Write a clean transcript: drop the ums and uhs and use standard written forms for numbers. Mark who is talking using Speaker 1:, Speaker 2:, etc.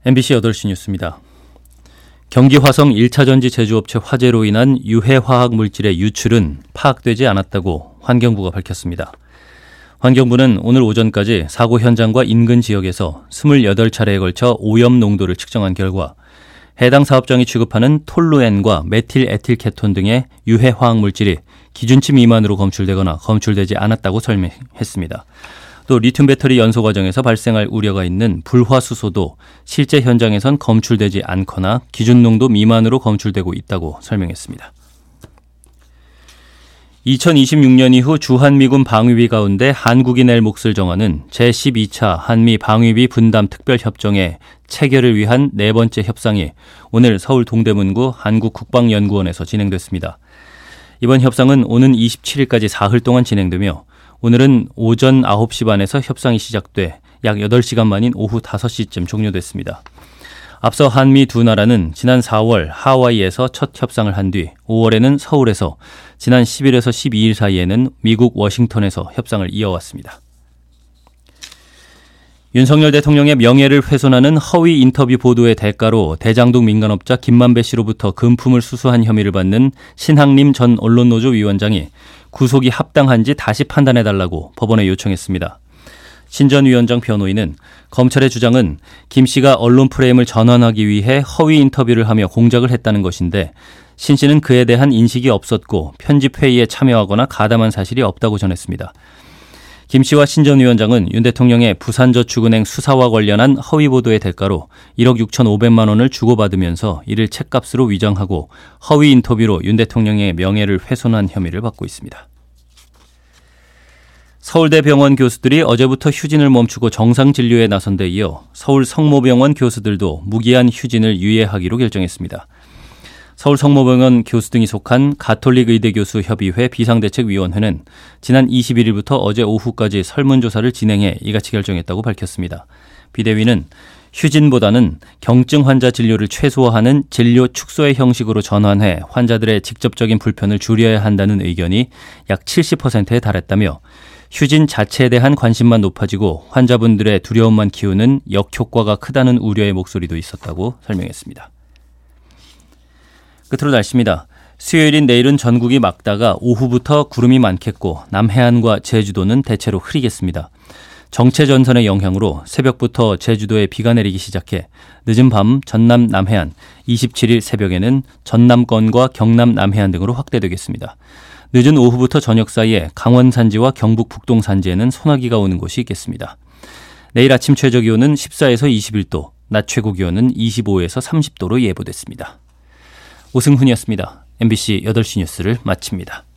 Speaker 1: MBC 8시 뉴스입니다. 경기 화성 1차전지 제조업체 화재로 인한 유해화학 물질의 유출은 파악되지 않았다고 환경부가 밝혔습니다. 환경부는 오늘 오전까지 사고 현장과 인근 지역에서 28차례에 걸쳐 오염 농도를 측정한 결과 해당 사업장이 취급하는 톨루엔과 메틸에틸케톤 등의 유해화학 물질이 기준치 미만으로 검출되거나 검출되지 않았다고 설명했습니다. 또 리튬 배터리 연소 과정에서 발생할 우려가 있는 불화수소도 실제 현장에선 검출되지 않거나 기준 농도 미만으로 검출되고 있다고 설명했습니다. 2026년 이후 주한미군 방위비 가운데 한국이 낼 몫을 정하는 제12차 한미 방위비 분담 특별협정의 체결을 위한 네 번째 협상이 오늘 서울 동대문구 한국국방연구원에서 진행됐습니다. 이번 협상은 오는 27일까지 사흘 동안 진행되며 오늘은 오전 9시 반에서 협상이 시작돼 약 8시간 만인 오후 5시쯤 종료됐습니다. 앞서 한미 두 나라는 지난 4월 하와이에서 첫 협상을 한 뒤 5월에는 서울에서, 지난 10일에서 12일 사이에는 미국 워싱턴에서 협상을 이어왔습니다. 윤석열 대통령의 명예를 훼손하는 허위 인터뷰 보도의 대가로 대장동 민간업자 김만배 씨로부터 금품을 수수한 혐의를 받는 신학림 전 언론노조 위원장이 구속이 합당한지 다시 판단해달라고 법원에 요청했습니다. 신 전 위원장 변호인은 검찰의 주장은 김 씨가 언론 프레임을 전환하기 위해 허위 인터뷰를 하며 공작을 했다는 것인데 신 씨는 그에 대한 인식이 없었고 편집회의에 참여하거나 가담한 사실이 없다고 전했습니다. 김 씨와 신 전 위원장은 윤 대통령의 부산저축은행 수사와 관련한 허위 보도의 대가로 1억 6,500만 원을 주고받으면서 이를 책값으로 위장하고 허위 인터뷰로 윤 대통령의 명예를 훼손한 혐의를 받고 있습니다. 서울대 병원 교수들이 어제부터 휴진을 멈추고 정상 진료에 나선 데 이어 서울 성모병원 교수들도 무기한 휴진을 유예하기로 결정했습니다. 서울 성모병원 교수 등이 속한 가톨릭 의대교수 협의회 비상대책위원회는 지난 21일부터 어제 오후까지 설문조사를 진행해 이같이 결정했다고 밝혔습니다. 비대위는 휴진보다는 경증 환자 진료를 최소화하는 진료 축소의 형식으로 전환해 환자들의 직접적인 불편을 줄여야 한다는 의견이 약 70%에 달했다며 휴진 자체에 대한 관심만 높아지고 환자분들의 두려움만 키우는 역효과가 크다는 우려의 목소리도 있었다고 설명했습니다. 끝으로 날씨입니다. 수요일인 내일은 전국이 맑다가 오후부터 구름이 많겠고 남해안과 제주도는 대체로 흐리겠습니다. 정체전선의 영향으로 새벽부터 제주도에 비가 내리기 시작해 늦은 밤 전남 남해안, 27일 새벽에는 전남권과 경남 남해안 등으로 확대되겠습니다. 늦은 오후부터 저녁 사이에 강원 산지와 경북 북동 산지에는 소나기가 오는 곳이 있겠습니다. 내일 아침 최저 기온은 14에서 21도, 낮 최고 기온은 25에서 30도로 예보됐습니다. 오승훈이었습니다. MBC 8시 뉴스를 마칩니다.